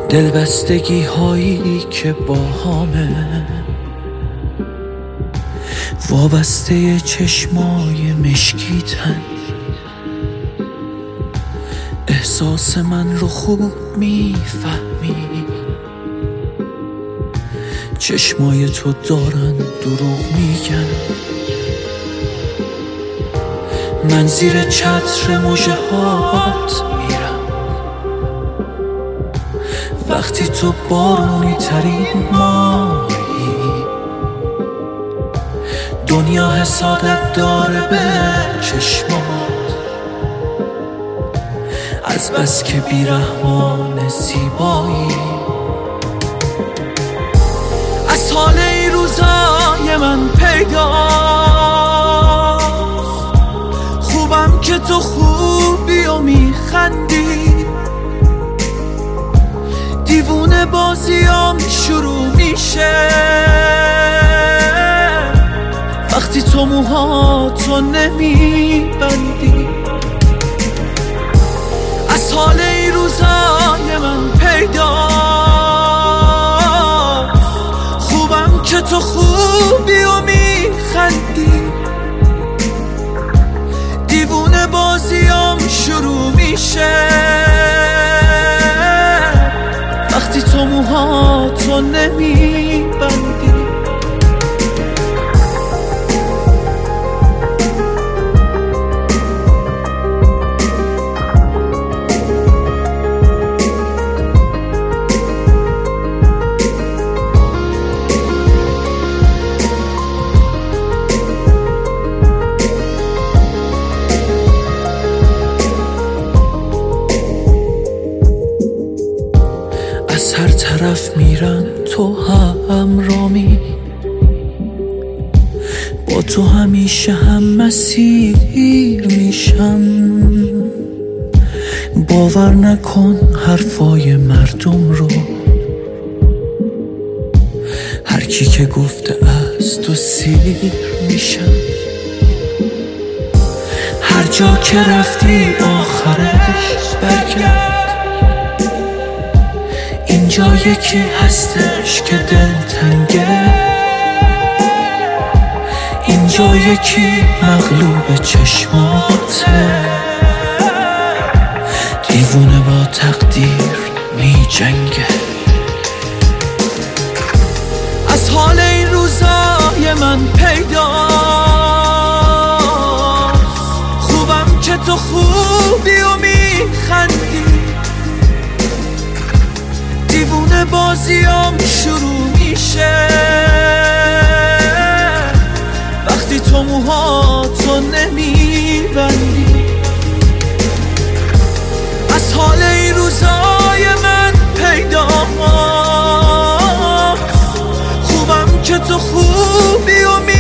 دلبستگی هایی که با همه وابسته چشمای مشکیتن، احساس من رو خوب میفهمی، چشمای تو دارن دروغ میگن. من زیر چتر مژه هات میرم وقتی تو بارونی ترین ماهی، دنیا حسادت داره به چشمات، از بس که بیرحمان زیبایی. از حال این روزای من پیداست، خوبم که تو خوبی و میخندی، دیوونه بازیام شروع میشه وقتی تو موهاتو نمیبندی. از حال این روزای من پیداست، خوبم که تو خوبی و میخندی، دیوونه بازیام شروع میشه وقتی تو موهاتو نمیبندی. از هر طرف میرم تو همرامی، با تو همیشه هم مسیر میشم. باور نکن حرفای مردم رو، هر کی که گفته از تو سیر میشم. هر جا که رفتی آخرش برگرد، اینجا یکی هستش که دلتنگه، اینجا یکی مغلوب چشماته، دیوونه با تقدیر می جنگه. از حال این روزای من پیداست، خوبم که تو خوبی و میخندی، دیوونه بازیام شروع میشه وقتی تو موهاتو نمیبندی. از حال این روزای من پیداست، خوبم که تو خوبی و